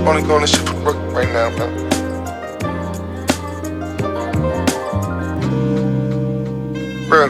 Only going to ship for Brooklyn right now, man. Real.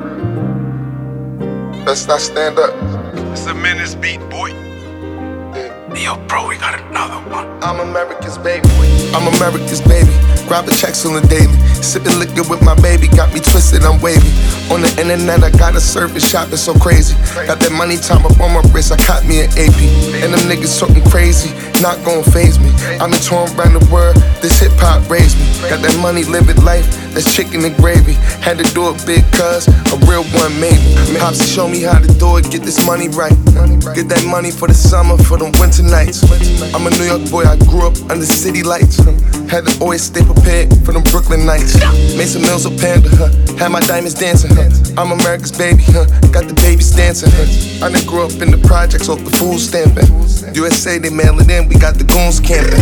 Let's not stand up. It's a menace beat, boy. Yeah. Yo, bro, we got another one. I'm America's baby. I'm America's baby. Grabbing checks on the daily. Sipping liquor with my baby. Got me twisted, I'm wavy. On the internet, I got a service shopping so crazy. Got that money time up on my wrist. I caught me an AP. And them niggas talking crazy. Not gon' faze me. I'm in torn around the world. This hip hop raised me. Got that money, living life. That's chicken and gravy. Had to do it big cuz a real one made me. Popsy show me how to do it. Get this money right. Get that money for the summer, for them winter nights. I'm a New York boy. I grew up under city lights. Had to always stay prepared for them Brooklyn nights. Made some meals with Panda, had my diamonds dancing, I'm America's baby, got the babies dancing, I done grew up in the projects off the food stamping. USA, they mail it in, we got the goons camping.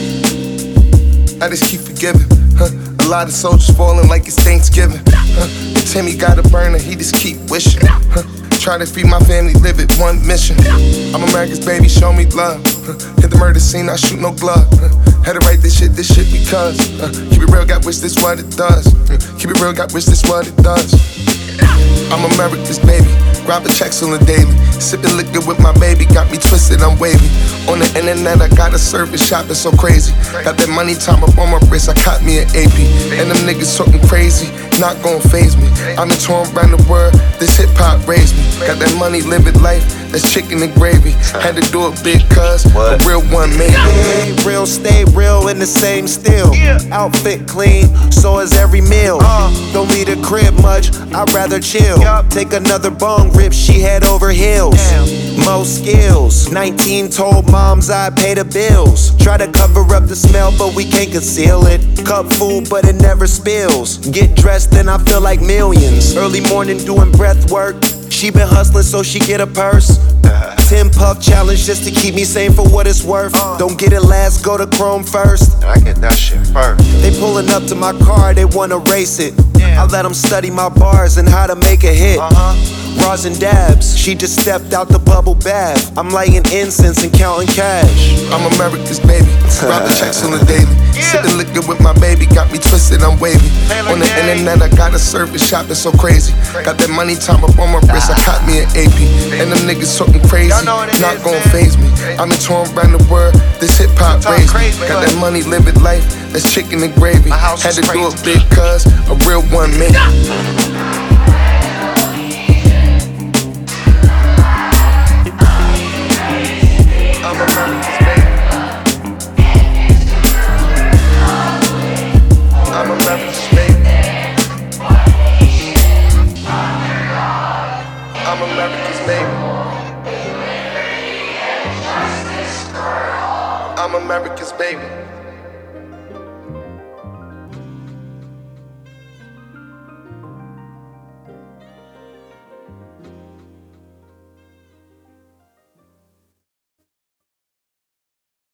I just keep forgiving, a lot of soldiers falling like it's Thanksgiving. Timmy got a burner, he just keep wishing. Try to feed my family, live it, one mission. I'm America's baby, show me love. Hit the murder scene, I shoot no glove. Had to write this shit because keep it real, got wish this what it does. Keep it real, got wish this what it does. I'm America's baby, grabbing checks on the daily. Sipping liquor with my baby, got me twisted, I'm wavy. On the internet, I got a service shopping so crazy. Got that money time up on my wrist, I caught me an AP. And them niggas talking crazy, not gon' faze me. I'm in torn around the world, this hip hop raised me. Got that money, living life, that's chicken and gravy. Had to do it big cuz a real one made me. Real, stay real in the same still. Outfit clean, so is every meal. Don't need a crib much, I'd rather chill. Take another bong rip, she head over heels. Mo skills, 19 told moms I pay the bills. Try to cover up the smell, but we can't conceal it. Cup food, but it never spills. Get dressed, then I feel like millions. Early morning doing breath work. She been hustling, so she get a purse. 10 puff challenge just to keep me sane for what it's worth. Don't get it last, go to Chrome first. I get that shit first. They pulling up to my car, they wanna race it. I let them study my bars and how to make a hit. Raws and dabs, she just stepped out the bubble bath. I'm lighting incense and counting cash. I'm America's baby, grabbing checks on the daily. Sipping liquor with my baby, got me twisted, I'm wavy. On the internet, I got a service shopping so crazy. Got that money time up on my wrist, I caught me an AP. And them niggas talking crazy, not gon' faze me. I'm in torn around the world, this hip hop raised me. Got that money, living life, that's chicken and gravy. Had to do it big cuz a real one made me. I'm America's baby. I'm America's baby. I'm America's baby.